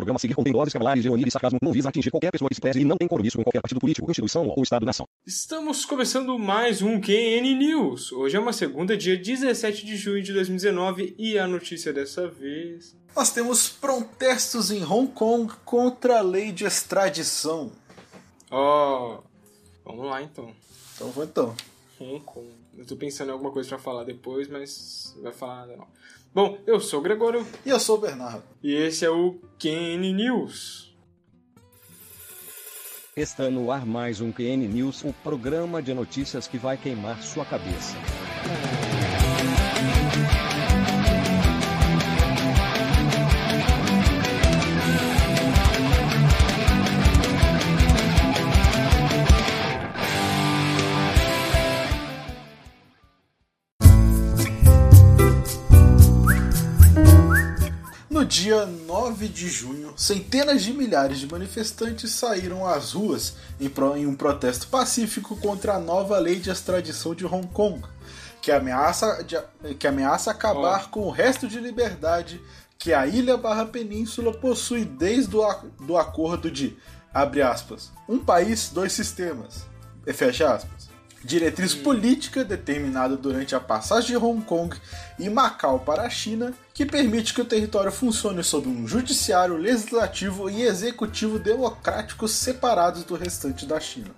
programa a seguir contém doses cavalares, ironia e sarcasmo, não visa atingir qualquer pessoa que se preze e não tem compromisso com qualquer partido político, instituição ou Estado-nação. Estamos começando mais um QN News. Hoje é uma segunda, dia 17 de junho de 2019, e a notícia dessa vez... Nós temos protestos em Hong Kong contra a lei de extradição. Vamos lá então. Então. Hong Kong. Eu tô pensando em alguma coisa pra falar depois, mas não vai falar nada não. Bom, eu sou o Gregório. E eu sou o Bernardo. E esse é o QN News. Está no ar mais um QN News, o programa de notícias que vai queimar sua cabeça. No dia 9 de junho, centenas de milhares de manifestantes saíram às ruas em um protesto pacífico contra a nova lei de extradição de Hong Kong, que ameaça acabar com o resto de liberdade que a ilha/península possui desde o acordo de, abre aspas, um país, dois sistemas, fecha aspas. Diretriz política determinada durante a passagem de Hong Kong e Macau para a China, que permite que o território funcione sob um judiciário, legislativo e executivo democráticos separados do restante da China.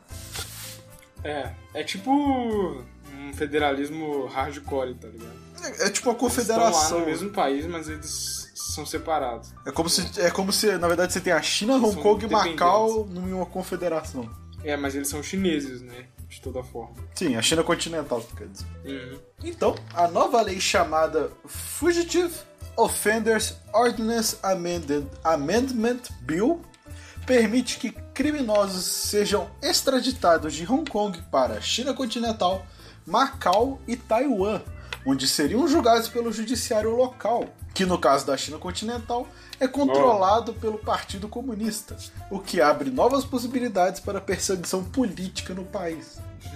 É tipo um federalismo hardcore, tá ligado? É tipo uma confederação. Eles estão lá no mesmo país, mas eles são separados. É como se na verdade, você tem a China, Hong Kong e Macau numa confederação. Mas eles são chineses, né? De toda forma. Sim, a China continental, quer dizer. Uhum. Então, a nova lei chamada Fugitive Offenders Ordinance Amendment Bill permite que criminosos sejam extraditados de Hong Kong para a China continental, Macau e Taiwan, onde seriam julgados pelo judiciário local, que no caso da China continental é controlado pelo Partido Comunista, o que abre novas possibilidades para perseguição política no país.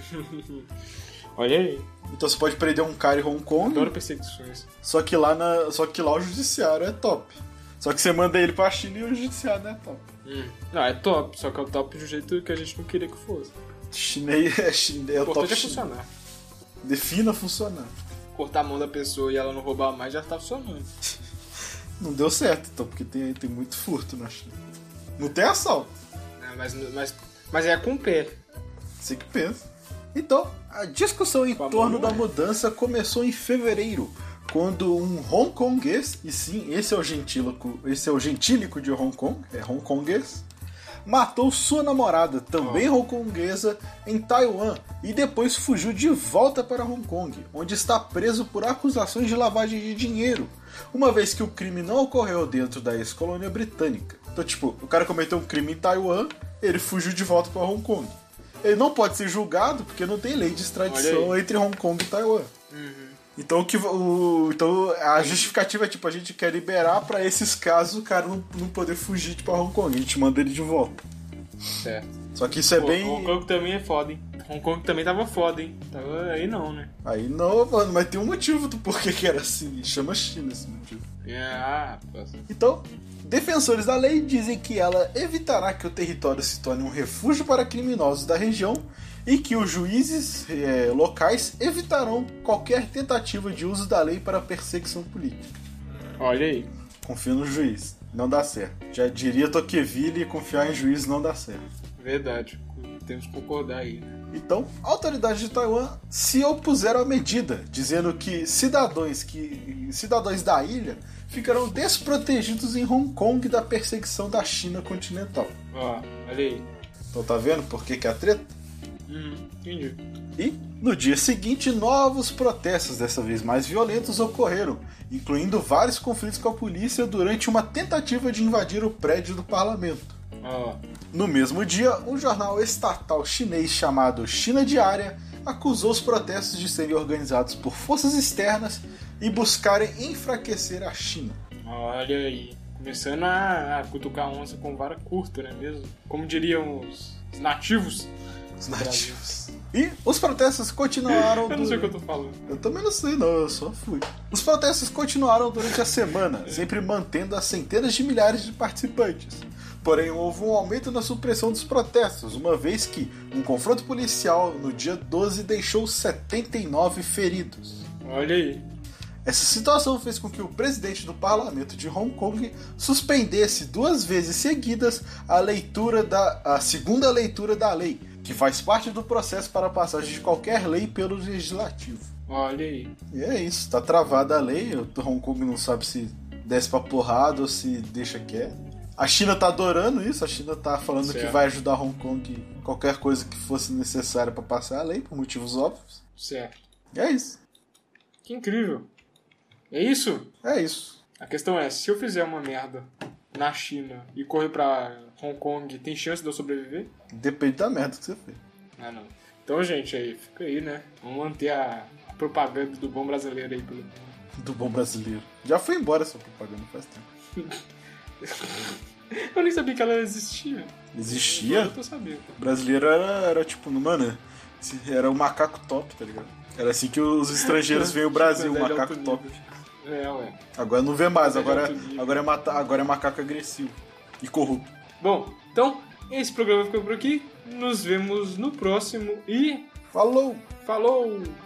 Olha aí. Então você pode prender um cara em Hong Kong. Adoro perseguições. Só que lá o judiciário é top. Só que você manda ele pra China e o judiciário não é top. Não, é top, só que é o top do jeito que a gente não queria que fosse. Chinês é o top. É funcionar. Defina funcionar. Cortar a mão da pessoa e ela não roubar mais já tá funcionando. Não deu certo, então, porque tem muito furto na China. Não tem assalto. Mas é com o pé. Você que pensa. Então, a discussão em torno da mudança começou em fevereiro, quando um hongkonguês, e sim, esse é o gentílico de Hong Kong, é hongkonguês, matou sua namorada, também hongkonguesa, em Taiwan, e depois fugiu de volta para Hong Kong, onde está preso por acusações de lavagem de dinheiro, uma vez que o crime não ocorreu dentro da ex-colônia britânica. Então, o cara cometeu um crime em Taiwan, ele fugiu de volta para Hong Kong. Ele não pode ser julgado porque não tem lei de extradição entre Hong Kong e Taiwan. Uhum. Então, a justificativa é a gente quer liberar pra esses casos o cara não poder fugir pra Hong Kong. A gente manda ele de volta. Certo. Só que isso é bem... Hong Kong também é foda, hein? Hong Kong também tava foda, hein? Aí não, né? Aí não, mano, mas tem um motivo do porquê que era assim. Chama China esse motivo. Então, defensores da lei dizem que ela evitará que o território se torne um refúgio para criminosos da região e que os juízes locais evitarão qualquer tentativa de uso da lei para perseguição política. Olha aí. Confio no juiz. Não dá certo. Já diria Tocqueville, confiar em juiz não dá certo. Verdade. Temos que concordar aí. Então, autoridades de Taiwan se opuseram à medida, dizendo que cidadãos da ilha ficarão desprotegidos em Hong Kong da perseguição da China continental. Olha aí. Então tá vendo por que é a treta? Entendi. E, no dia seguinte, novos protestos, dessa vez mais violentos, ocorreram, incluindo vários conflitos com a polícia durante uma tentativa de invadir o prédio do parlamento. No mesmo dia, um jornal estatal chinês chamado China Diária acusou os protestos de serem organizados por forças externas e buscarem enfraquecer a China. Olha aí. Começando a cutucar a onça com vara curta, né mesmo? Como diriam os nativos. Os nativos. E os protestos continuaram... Eu não sei o que eu tô falando. Eu também não sei não, eu só fui. Os protestos continuaram durante a semana, sempre mantendo as centenas de milhares de participantes. Porém, houve um aumento na supressão dos protestos, uma vez que um confronto policial no dia 12 deixou 79 feridos. Olha aí. Essa situação fez com que o presidente do parlamento de Hong Kong suspendesse 2 vezes seguidas a segunda leitura da lei, que faz parte do processo para a passagem de qualquer lei pelo legislativo. Olha aí. E é isso, tá travada a lei, o Hong Kong não sabe se desce pra porrada ou se deixa quieto. A China tá adorando isso, a China tá falando certo. Que vai ajudar Hong Kong em qualquer coisa que fosse necessária para passar a lei, por motivos óbvios. Certo. E é isso. Que incrível. É isso? É isso. A questão é, se eu fizer uma merda na China e correr pra Hong Kong, tem chance de eu sobreviver? Depende da merda que você fez. Ah, não. Então, gente, aí, fica aí, né? Vamos manter a propaganda do bom brasileiro aí pelo mundo. Do bom brasileiro. Já foi embora essa propaganda faz tempo. Eu nem sabia que ela existia. Existia? Agora eu tô sabendo. O brasileiro era tipo, mano, era o macaco top, tá ligado? Era assim que os estrangeiros veem o Brasil, o macaco top. É, ué. Agora não vê mais, agora é macaco agressivo e corrupto. Bom, então, esse programa ficou por aqui. Nos vemos no próximo e... Falou! Falou!